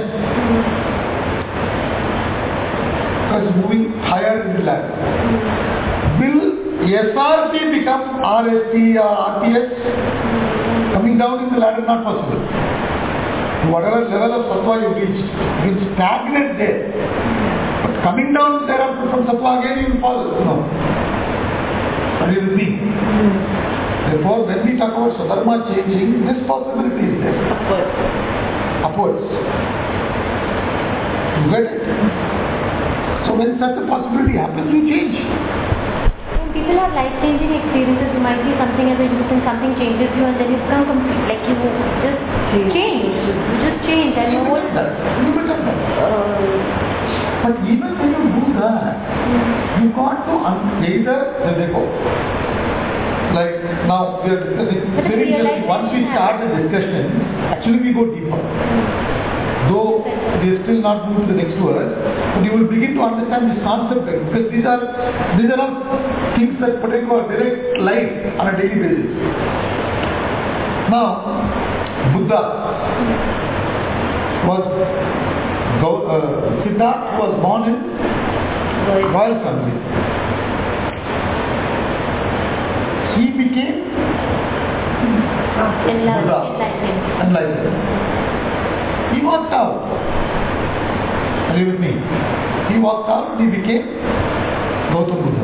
Because moving higher in the ladder. Will S R T become R S T or R T S? Coming down in the ladder not possible. Whatever level of sattva you reach, you will stagnate there. But coming down thereafter from sattva again you will fall. No. Are you with me? Therefore, when we talk about Swadharma changing, this possibility is there. upwards. Upwards. You get it? So when such a possibility happens, you change. When people have life-changing experiences, you might see something as a youth and something changes you and then you become complete, like you just change. You just change and You you whole... become that. You become that. Uh, But even when you do that, you got to un- either the depo. Like now we are discussing But very the interesting. Once we start the discussion, actually we go deeper. Though we are still not moved to the next word, but you will begin to understand this concept better, because these are these are all things that pertain to our direct life on a daily basis. Now, Buddha was Go- uh, Siddhartha was born in royal family. He became enlightened, Buddha, enlightened. enlightened. He walked out. Are you with me? He walked out, he became Gautam Buddha.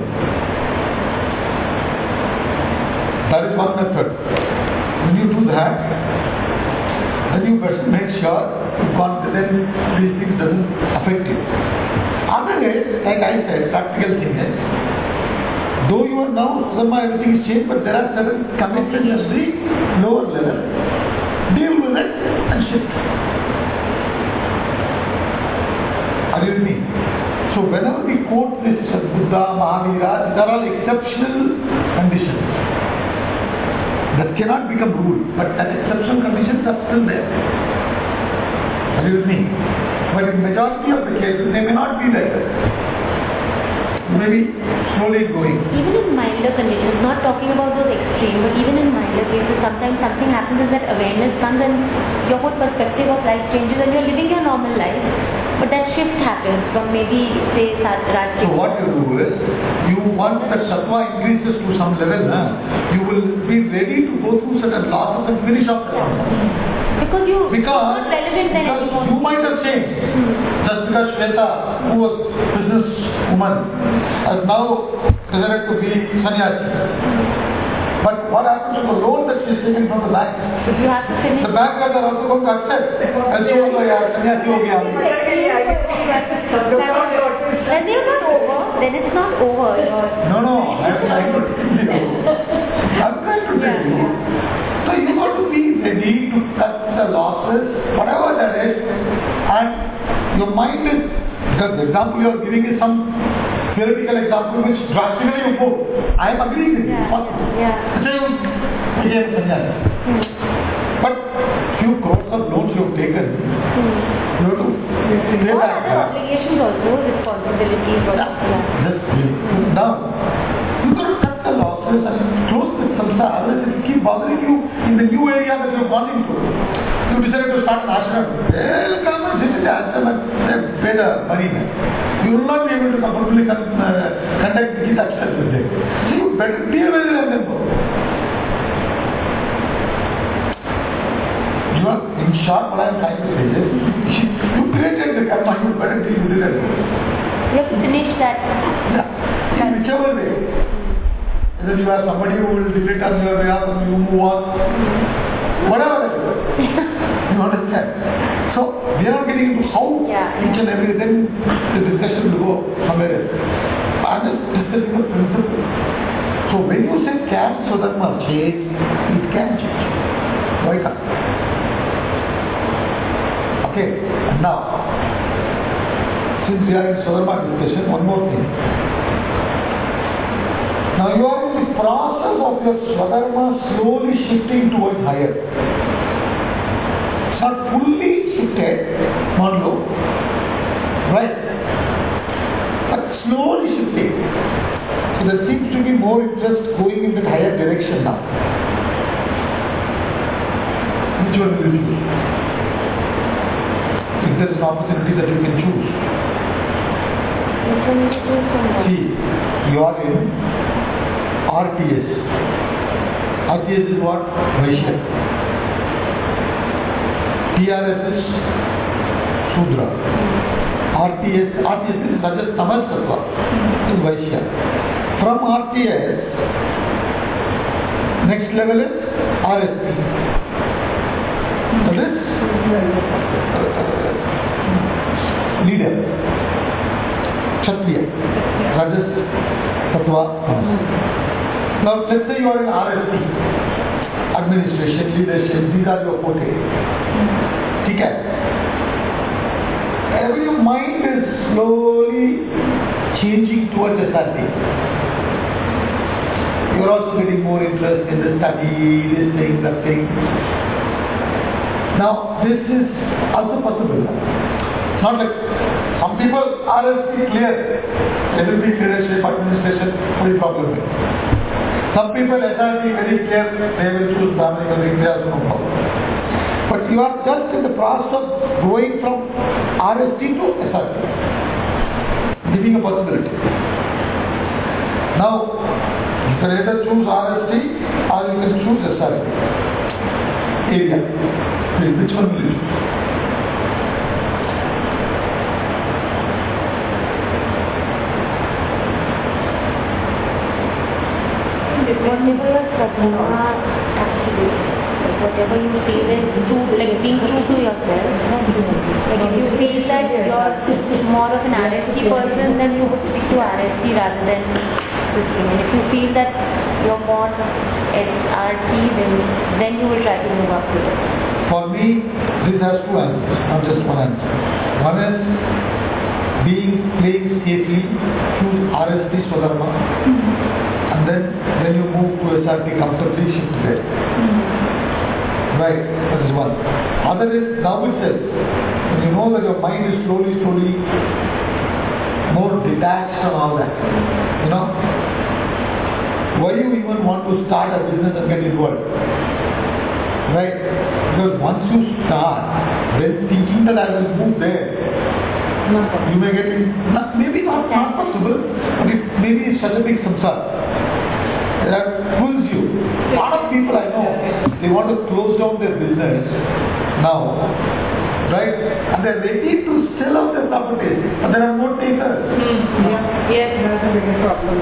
That is one method. When you do that, then you better make sure you confident these things doesn't affect you. Other is, like I said, practical thing is, though you are now, Dharma, everything is changed, but there are certain commitments at the lower level. Deal with it and shift. Are you with me? So whenever we quote this as Buddha, Mahavira, these are all exceptional conditions that cannot become rule, but as exceptional conditions are still there. Are you with me? But in majority of the cases, they may not be like that. Maybe slowly going. Even in milder conditions, not talking about those extreme, but even in milder cases, sometimes something happens and that awareness comes and your whole perspective of life changes and you're living your normal life. But that shift happens from maybe, say, Raj. So what you do is, you want that sattva increases to some level, huh? You will be ready to go through certain losses and finish off the Because you Because, not relevant then because anymore. you might have changed. Just because Shweta, who was business woman, has now decided to be sannyasi. But what happens to the loan that she is taken from the bank? So you have to finish. The bankers are also going to accept. And so, yeah, sannyasi ho gaya. When they're not over, then it's not over. No, no, I'm trying to tell you. I'm trying to tell you. So you got to be ready to cut the losses, whatever that is, and your mind is, because the example you are giving is some theoretical example which drastically you go. I am agreeing with you, it's possible. Yeah. So you became a sannyasi. But few crores of loans you have taken, you have to pay All back. other obligations also, responsibilities also. Yeah. Just put it down. You got to cut the losses and samsara, otherwise it will keep bothering you in the new area that you have gone into. You decided to start an ashram. Well, come and sit in the ashram and pay the money. You will not be able to comfortably con- uh, conduct these actions with them. So you better be aware of them. You are, in short, what I am trying to say is, you created the karma, you better deal with it. You have to finish that. Yeah, in whichever way. Whether you have somebody who will defeat on your behalf and you move on, whatever it is. You understand? So, we are not getting into how Yeah. each and every, then the discussion will go somewhere else. I am just discussing the principle. So, when you say can Swadharma change, it can change. Why not? Okay, now, since we are in Swadharma discussion, one more thing. Now you are in the process of your Swadharma slowly shifting towards higher. It's not fully shifted, not low, right? But slowly shifting. So there seems to be more interest going in that higher direction now. Which one will you choose? If there is an opportunity that you can choose. Which one is choose from what? See, you are in R T S. R T S is what? Vaishya. T R S is Shudra. R T S, R T S is Rajas Tamas Sattva, is Vaishya. From R T S, next level is R S T. That is uh, leader. Kshatriya. Rajas Tattva Tamas. Now let's say you are in R S T, administration, leadership, these are your forte. Okay. Every your mind is slowly changing towards S R T. You are also getting more interest in the study, this thing, that thing. Now this is also possible. It's not like some people R S T clear, everything leadership, administration, no problem. Some people S R T very clear, they will choose Brahminic or India, no problem. But you are just in the process of going from R S T to S R T, giving a possibility. Now, you can either choose R S T or you can choose S R T. Area. Which one will you choose? Whatever your sadhana actually, like whatever you feel is true, like being true to yourself. Like if you feel that you're more of an R S T person, then you would stick to R S T rather than this thing. And if you feel that you're more of S R T, then then you will try to move up to it. For me, this has two answers, not just one answer. One is being playing safely, choose R S T Swadharma. Mm-hmm. And then when you move to S R T, comfortably shift there. Mm-hmm. Right, that is one. Other is now itself. When you know that your mind is slowly, slowly more detached from all that. You know? Why you even want to start a business and get involved? Right? Because once you start, then thinking that I will move there, you may get in, not, maybe not, not possible, but it maybe it's such a big samsara that pulls you. A lot of people I know, they want to close down their business now, right? And they're ready to sell off their properties, and there are no takers. Mm. Yeah. Yes, that's a bigger problem.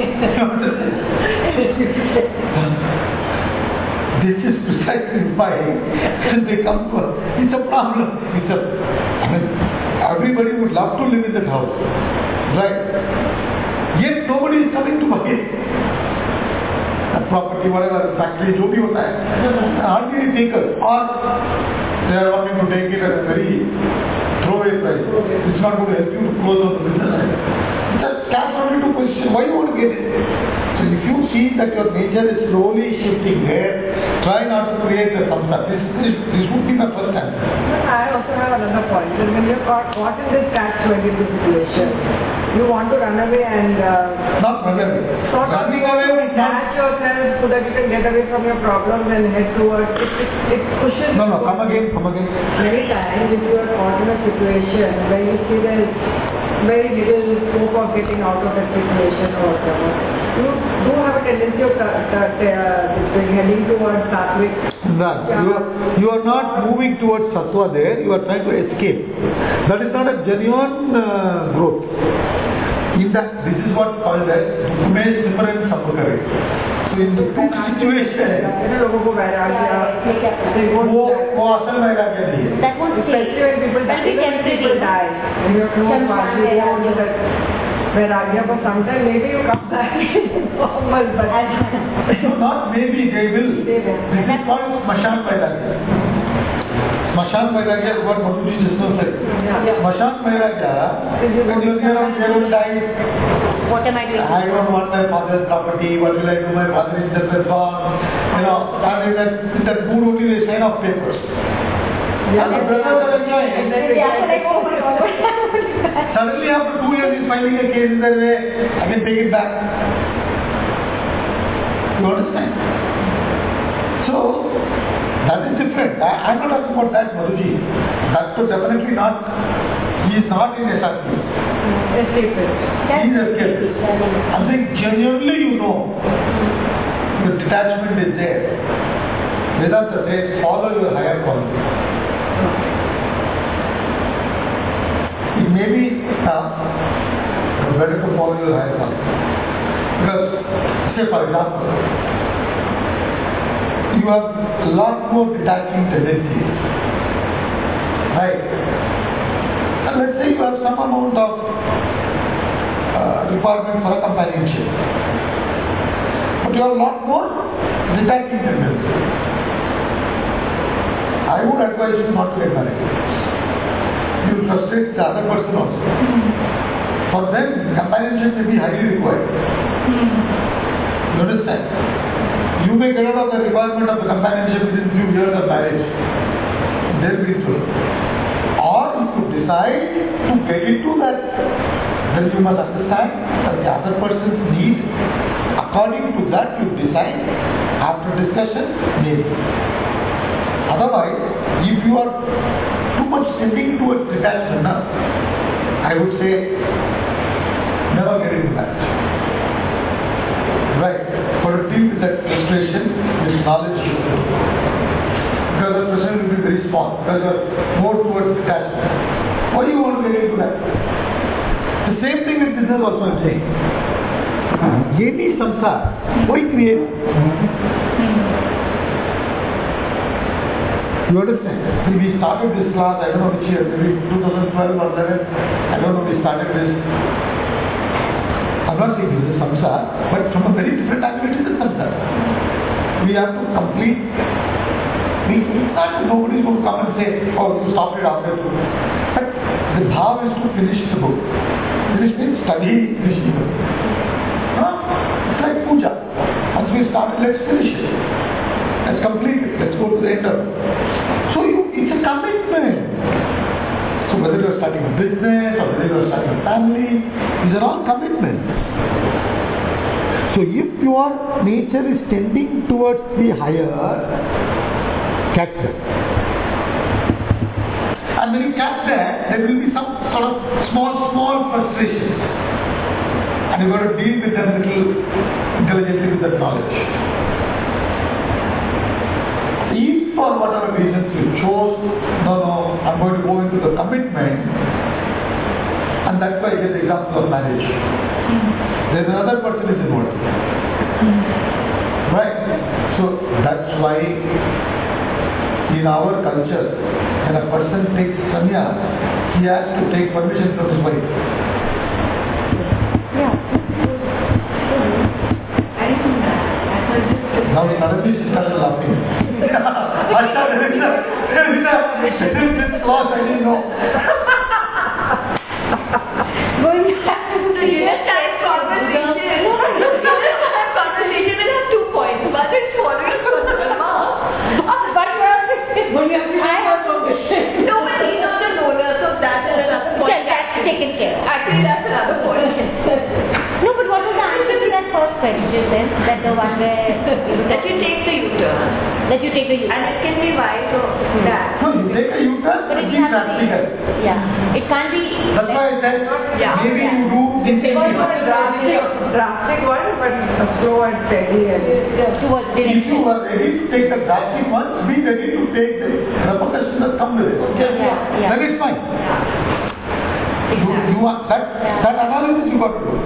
This is precisely why they come to us. It's a problem. It's a, I mean, everybody would love to live in that house, right? Yet nobody is coming to buy it. That property, whatever, factory, जो भी होता है, hardly any takers. Or they are wanting to take it at a very throwaway price. It's not going to help you to close down the business. Just cash only to position. Why you want to get it? So if you see that your nature is slowly shifting there, try not to create a samsara. This, this, this would be my first time. But I also have another point. That when you're caught, caught in this catch twenty-two situation, you want to run away and uh, Not run away. sort of Running away would detach not... yourself so that you can get away from your problems and head towards it. It, it pushes. No, no, come again, come again. Many times, if you are caught in a situation where you see there is very little scope of getting out of that situation or whatever, you do have a tendency of uh, uh, heading towards sattvic. Right. You are, you are not moving towards sattva there, you are trying to escape. That is not a genuine uh, growth. In that, this is what called as Umesh Simran Sapakare. So in the two situation, लोगों को वैराग्य, they won't वो die. वो असल वैराग्य नहीं है. That won't stay. Especially when people That will be die, when people temporary. die, and you have no Shamshan party, you vairagya. want that vairagya for some time, maybe you come back normal, but So not maybe, they will. They will. This is called Smashan Vairagya. Smashan Vairagya is what Madhuji just now said. Yeah. Smashan Vairagya, when you hear of they will die, What am I doing? I don't want my father's property, what will I do, my father is just gone. You know, and in that, in that mood only they sign off papers. And the brother was enjoying. Suddenly after two years he's filing a case in that way, I can take it back. You understand? So, that is different. I, I'm not talking about that Madhuji. That's so definitely not, he is not in S R P. escapist. He is escapist. I'm saying genuinely you know, the detachment is there. Vedanta says, follow your higher calling. It may be uh, better to follow your higher calling. Because, say for example, you have a lot more detaching tendencies. Right? And let's say you have some amount of uh, requirement for a companionship. But you have a lot more detaching tendencies. I would advise you not to get married. You will frustrate the other person also. For them, companionship may be highly required. You understand? You may get out of the requirement of the companionship within few years of marriage. They'll be through. Or if you decide to get into that, then you must understand that the other person's need. According to that, you decide after discussion, maybe. Otherwise, if you are too much tending towards detachment, I would say never get into that. Right? For to deal with that frustration, this knowledge should flow. Because the person will be very small, because you are more towards detachment. Why do you want to get into that? The same thing with business also I'm saying. Any samsara, why create? You understand? See, we started this class, I don't know which year, maybe two thousand twelve or eleven, I don't know, we started this. I'm not saying this is samsara, but from a very different angle it is a samsara. We have to complete, we, nobody is going to come and say, oh, you stopped it after two. But the bhav is to finish the book. Finish means study, finish the book. Huh? It's like puja. Once we started, let's finish it. Let's complete it. Let's go to the end of it. So you, it's a commitment. So whether you are starting a business or whether you are starting a family, these are all commitments. So if your nature is tending towards the higher, catch that. And when you catch that, there will be some sort of small, small frustrations. And you've got to deal with them a little intelligently with that knowledge. If for whatever reasons you chose, no, no, I'm going to go into the commitment, and that's why I get the example of marriage. Mm-hmm. There's another person is involved. Mm-hmm. Right? So that's why in our culture, when a person takes sannyas, he has to take permission from his wife. Yeah. Now suddenly she started laughing. I started there is a, there is a, this clause I didn't know. Going back to So you just have conversation. You just have conversation will have two points. One is following your dharma sense that the one where That you take the U-turn. that you take the U. And it can be wide or that. No, you take a U-turn, But but it be has to be- practical. Yeah, it can't be. That's why I said, Yeah. maybe Yeah. you do It was instinctively. not a drastic, drastic one, but a slow and steady. And Towards If you direction. are ready to take the drastic one, be ready to take the repercussions that come with it. Okay? Yeah, yeah. Then it's fine. You, Exactly. you want that, Yeah. that analysis you got to do.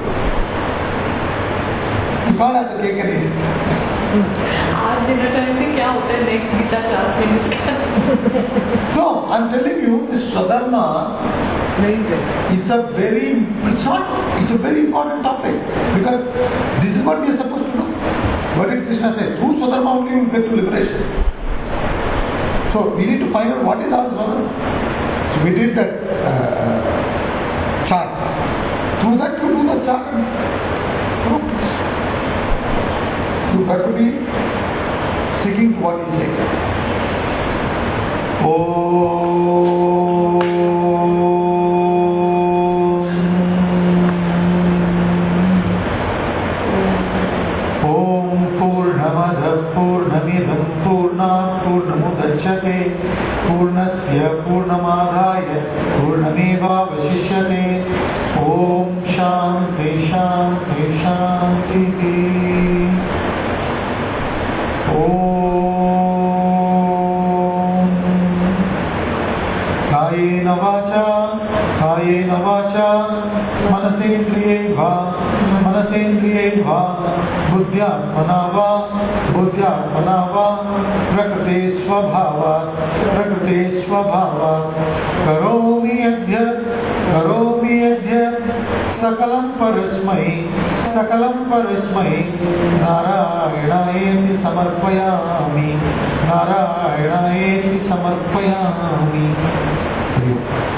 You can't have the cake and eat it. आज dinner time में क्या होता है next Gita class में discuss. No, I'm telling you, this Swadharma amazing. is a very, it's not, it's a very important topic because this is what we are supposed to do. What did Krishna say? Through Swadharma only you will get to liberation. So we need to find out what is our Swadharma. So we did that uh, chart. Through that you do the chart and proof. You have to be sticking to what he says. Om Purnamada Purnamidam Purnat Purnamudachyate Purnasya Purnamadhaya Purnameva Vasishyate. Om Shanti Shanti Shanti. Om Kayena Vacha Kayena Vacha Manasendriyeva Manasendriyeva Buddhyatmanava Buddhyatmanava Prakrite Swabhava Prakrite Swabhava Karomi Adhya Karomi Adhya Sakalam Parasmai Sakalam Parasmai Narayanaeti Samarpayami Narayanaeti Samarpayami.